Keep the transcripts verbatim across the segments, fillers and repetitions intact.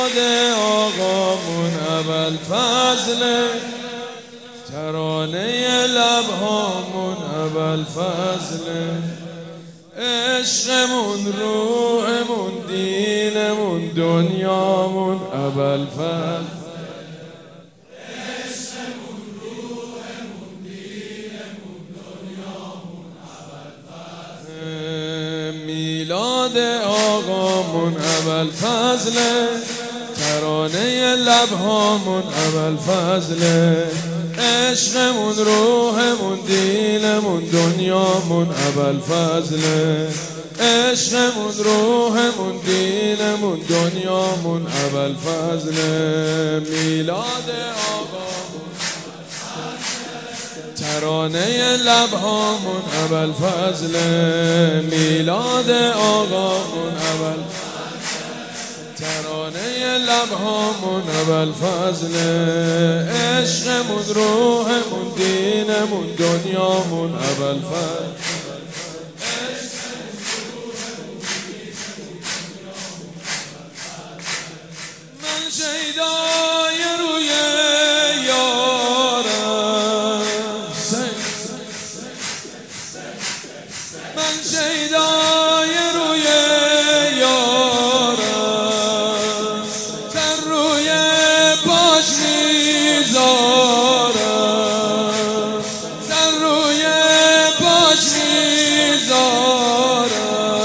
میلاد آقامون ابوالفضل، ترانه لبهامون ابوالفضل، عشقمون روحمون دینمون دنیامون ابوالفضل. میلاد آقامون ابوالفضل، ترانه لبهامون ابوالفضل، عشقمون روحمون دینمون دنیامون ابوالفضل، عشقمون روحمون دینمون دنیامون ابوالفضل. میلاد آقامون ترانه لبهامون ابوالفضل، میلاد آقامون ابوالفضل، ترانه لبهامون ابوالفضل، عشقمون روحمون دینمون دنیامون ابوالفضل. من شیدای روی من شیدای روی یارم، سر روی پاش میذارم، سر روی پاش میذارم،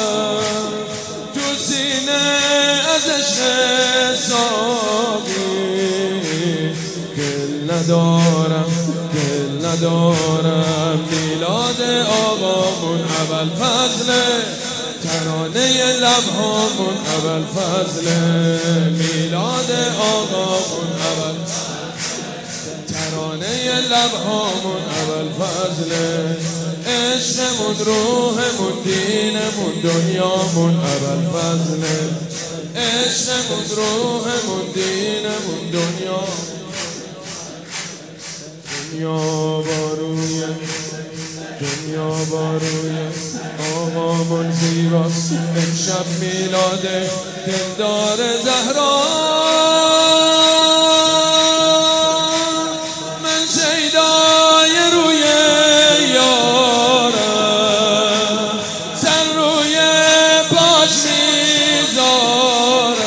تو سینه از عشق ساقی دل ندارم، دل ندارم. میلاد آقامون ابوالفضل، ترانه لبهامون ابوالفضل، میلاد آقامون ابوالفضل، ترانه لبهامون ابوالفضل، عشقمون روحمون دینمون دنیامون ابوالفضل، عشقمون روحمون دینمون دنیامون. دنیا بارویه، دنیا بارویه، آقامون زیباست، امشب میلاد دلدار زهرا. من شیدای روی یارم، سر روی پاش میذارم،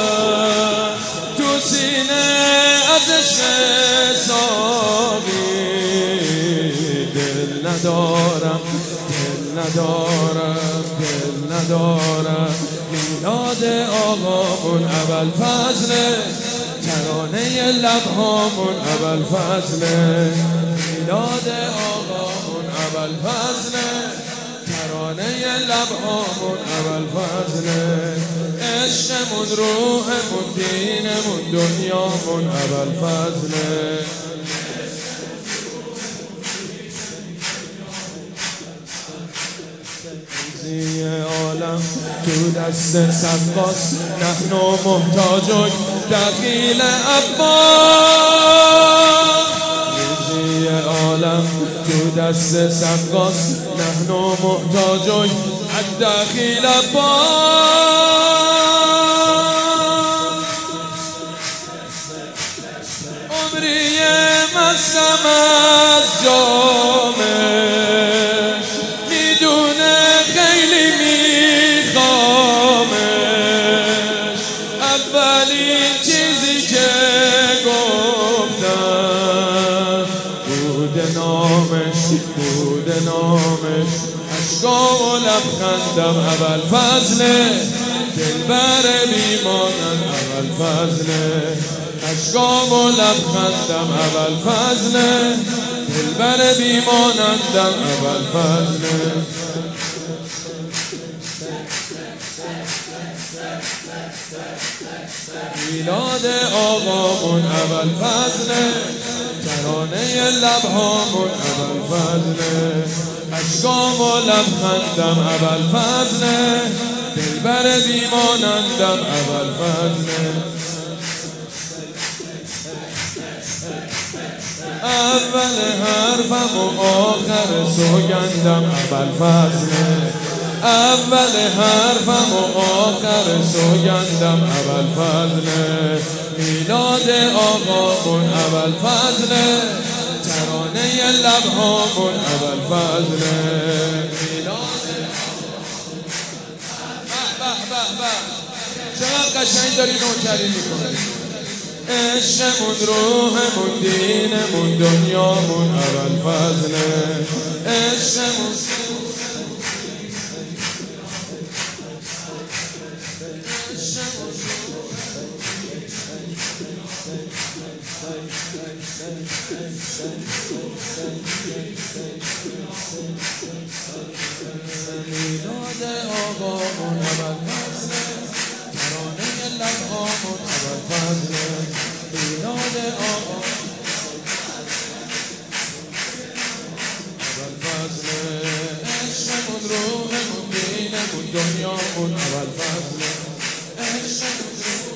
تو سینه از عشق ساقی دل ندارم، دل ندارم، دل ندارم. میلاد آقامون ابوالفضل، ترانه لبهامون ابوالفضل، میلاد آقامون ابوالفضل، ترانه لبهامون ابوالفضل، عشقمون روحمون دینمون دنیامون ابوالفضل. عالم تو دست سقاس، نحن محتاجون دخیل عباس. ریزی عالم تو دست سقاس، نحن محتاجون دخیل عباس. عمری مستم از جامه، اولین چیزی که گفتم بود نامش، بود نامش. اشکا و لبخندم ابوالفضل، دلبر بیمانم ابوالفضل، اشکا و لبخندم ابوالفضل، دلبر بیمانندم ابوالفضل. میلاد آقامون ابوالفضل، ترانه لبهامون ابوالفضل، اشکام و لبخندم ابوالفضل، دلبر بیمانندم ابوالفضل. اول حرفم و آخر سوگندم ابوالفضل، اول حرفم و آخر سوگندم ابوالفضله. میلاد آقامون ابوالفضله، ترانه لبهامون ابوالفضله. میلاد به به به چقدر قشنگ داری نوکری میکنی. عشقمون روحمون دینمون دنیامون ابوالفضله. عشقمون میلاد آقامون ابوالفضله، ترانه لبهامون ابوالفضله. میلاد آقامون ابوالفضله. عشقمون روحمون دینمون دنیامون ابوالفضله. عشقمون